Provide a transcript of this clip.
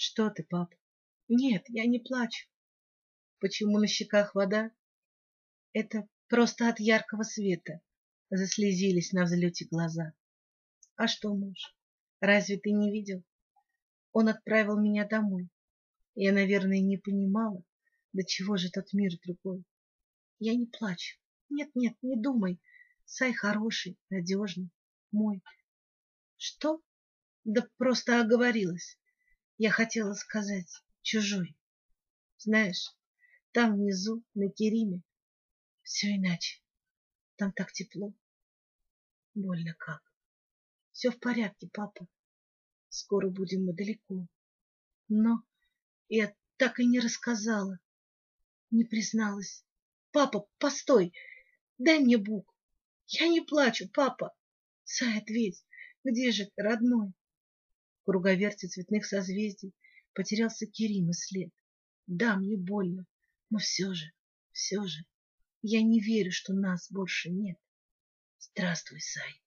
Что ты, пап? Нет, я не плачу. Почему на щеках вода? Это просто от яркого света. Заслезились на взлете глаза. А что, муж? Разве ты не видел? Он отправил меня домой. Я, наверное, не понимала, до чего же тот мир другой. Я не плачу. Нет, нет, не думай. Сай хороший, надежный, мой. Что? Да просто оговорилась. Я хотела сказать чужой. Знаешь, там внизу, на Кериме, все иначе. Там так тепло. Больно как. Все в порядке, папа. Скоро будем мы далеко. Но я так и не рассказала, не призналась. Папа, постой, дай мне бук. Я не плачу, папа. Сай, ответь, где же ты, родной? В круговерте цветных созвездий потерялся Керим и след. Да, мне больно, но все же, я не верю, что нас больше нет. Здравствуй, Сай.